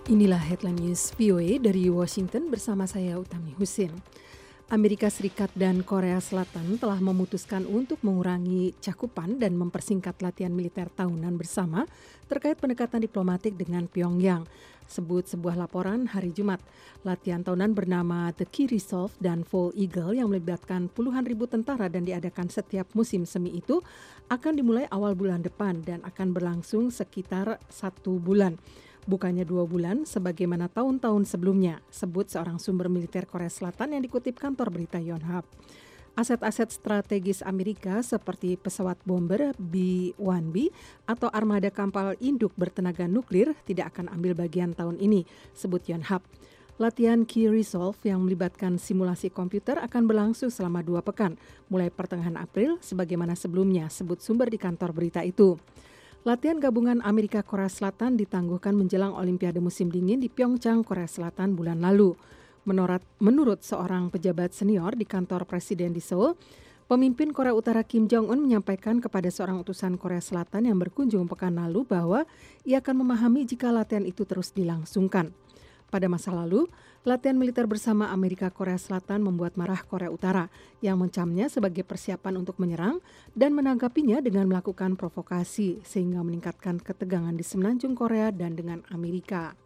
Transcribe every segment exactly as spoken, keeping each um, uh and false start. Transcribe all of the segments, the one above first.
Inilah headline news V O A dari Washington bersama saya Utami Husin. Amerika Serikat dan Korea Selatan telah memutuskan untuk mengurangi cakupan dan mempersingkat latihan militer tahunan bersama terkait pendekatan diplomatik dengan Pyongyang. Sebut sebuah laporan hari Jumat. Latihan tahunan bernama The Key Resolve dan Fall Eagle yang melibatkan puluhan ribu tentara dan diadakan setiap musim semi itu akan dimulai awal bulan depan dan akan berlangsung sekitar satu bulan. Bukannya dua bulan sebagaimana tahun-tahun sebelumnya, sebut seorang sumber militer Korea Selatan yang dikutip kantor berita Yonhap. Aset-aset strategis Amerika seperti pesawat bomber B satu B atau armada kapal induk bertenaga nuklir tidak akan ambil bagian tahun ini, sebut Yonhap. Latihan Key Resolve yang melibatkan simulasi komputer akan berlangsung selama dua pekan, mulai pertengahan April sebagaimana sebelumnya, sebut sumber di kantor berita itu. Latihan gabungan Amerika Korea Selatan ditangguhkan menjelang Olimpiade musim dingin di Pyeongchang, Korea Selatan bulan lalu. Menurut, menurut seorang pejabat senior di kantor presiden di Seoul, pemimpin Korea Utara Kim Jong-un menyampaikan kepada seorang utusan Korea Selatan yang berkunjung pekan lalu bahwa ia akan memahami jika latihan itu terus dilangsungkan. Pada masa lalu, latihan militer bersama Amerika Korea Selatan membuat marah Korea Utara yang mencamnya sebagai persiapan untuk menyerang dan menanggapinya dengan melakukan provokasi sehingga meningkatkan ketegangan di semenanjung Korea dan dengan Amerika.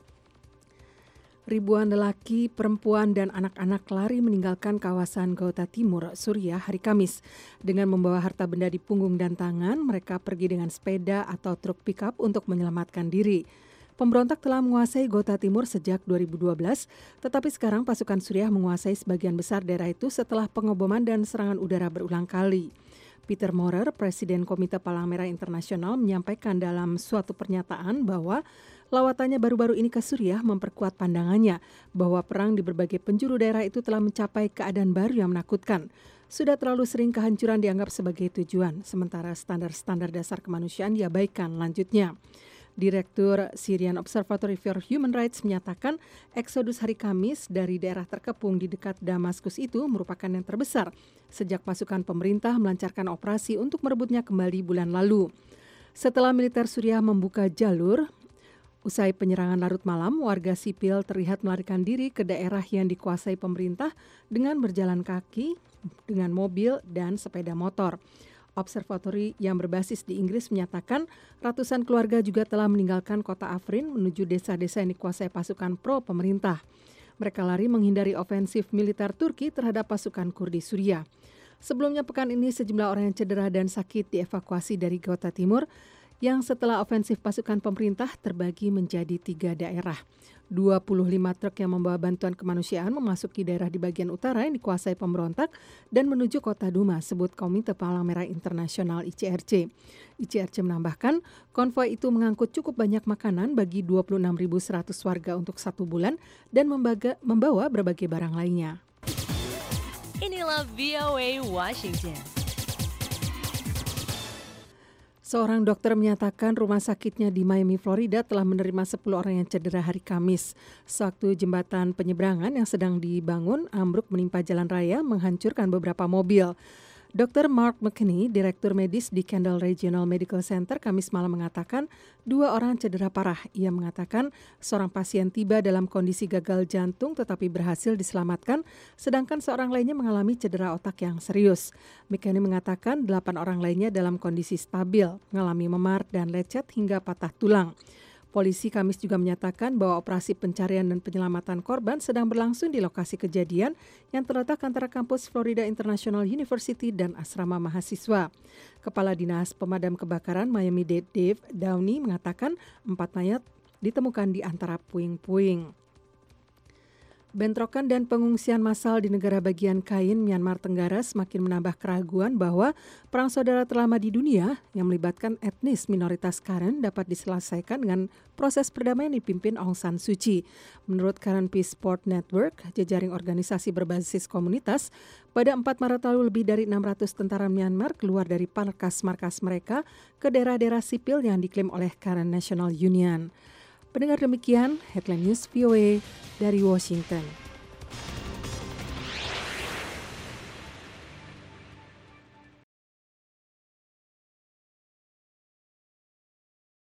Ribuan lelaki, perempuan, dan anak-anak lari meninggalkan kawasan Ghouta Timur, Suriah hari Kamis. Dengan membawa harta benda di punggung dan tangan, mereka pergi dengan sepeda atau truk pickup untuk menyelamatkan diri. Pemberontak telah menguasai Ghouta Timur sejak dua ribu dua belas, tetapi sekarang pasukan Suriah menguasai sebagian besar daerah itu setelah pengeboman dan serangan udara berulang kali. Peter Maurer, Presiden Komite Palang Merah Internasional, menyampaikan dalam suatu pernyataan bahwa lawatannya baru-baru ini ke Suriah memperkuat pandangannya bahwa perang di berbagai penjuru daerah itu telah mencapai keadaan baru yang menakutkan. Sudah terlalu sering kehancuran dianggap sebagai tujuan, sementara standar-standar dasar kemanusiaan diabaikan, lanjutnya. Direktur Syrian Observatory for Human Rights menyatakan eksodus hari Kamis dari daerah terkepung di dekat Damaskus itu merupakan yang terbesar sejak pasukan pemerintah melancarkan operasi untuk merebutnya kembali bulan lalu. Setelah militer Suriah membuka jalur, usai penyerangan larut malam, warga sipil terlihat melarikan diri ke daerah yang dikuasai pemerintah dengan berjalan kaki, dengan mobil dan sepeda motor. Observatory yang berbasis di Inggris menyatakan ratusan keluarga juga telah meninggalkan kota Afrin menuju desa-desa yang dikuasai pasukan pro-pemerintah. Mereka lari menghindari ofensif militer Turki terhadap pasukan Kurdi Suriah. Sebelumnya pekan ini sejumlah orang yang cedera dan sakit dievakuasi dari Ghouta Timur yang setelah ofensif pasukan pemerintah terbagi menjadi tiga daerah. dua puluh lima truk yang membawa bantuan kemanusiaan memasuki daerah di bagian utara yang dikuasai pemberontak dan menuju kota Duma, sebut Komite Palang Merah Internasional I C R C. I C R C menambahkan, konvoi itu mengangkut cukup banyak makanan bagi dua puluh enam ribu seratus warga untuk satu bulan dan membaga, membawa berbagai barang lainnya. Inilah V O A Washington. Seorang dokter menyatakan rumah sakitnya di Miami, Florida telah menerima sepuluh orang yang cedera hari Kamis. Sewaktu jembatan penyeberangan yang sedang dibangun ambruk menimpa jalan raya menghancurkan beberapa mobil. dokter Mark McKinney, Direktur Medis di Kendall Regional Medical Center, Kamis malam mengatakan dua orang cedera parah. Ia mengatakan seorang pasien tiba dalam kondisi gagal jantung tetapi berhasil diselamatkan, sedangkan seorang lainnya mengalami cedera otak yang serius. McKinney mengatakan delapan orang lainnya dalam kondisi stabil, mengalami memar dan lecet hingga patah tulang. Polisi Kamis juga menyatakan bahwa operasi pencarian dan penyelamatan korban sedang berlangsung di lokasi kejadian yang terletak antara kampus Florida International University dan asrama mahasiswa. Kepala Dinas Pemadam Kebakaran Miami-Dade Dave Downey mengatakan empat mayat ditemukan di antara puing-puing. Bentrokan dan pengungsian massal di negara bagian Kain, Myanmar Tenggara semakin menambah keraguan bahwa perang saudara terlama di dunia yang melibatkan etnis minoritas Karen dapat diselesaikan dengan proses perdamaian dipimpin Aung San Suu Kyi. Menurut Karen Peace Support Network, jejaring organisasi berbasis komunitas, pada empat Maret lalu lebih dari enam ratus tentara Myanmar keluar dari markas-markas mereka ke daerah-daerah sipil yang diklaim oleh Karen National Union. Pendengar demikian, Headline News V O A dari Washington.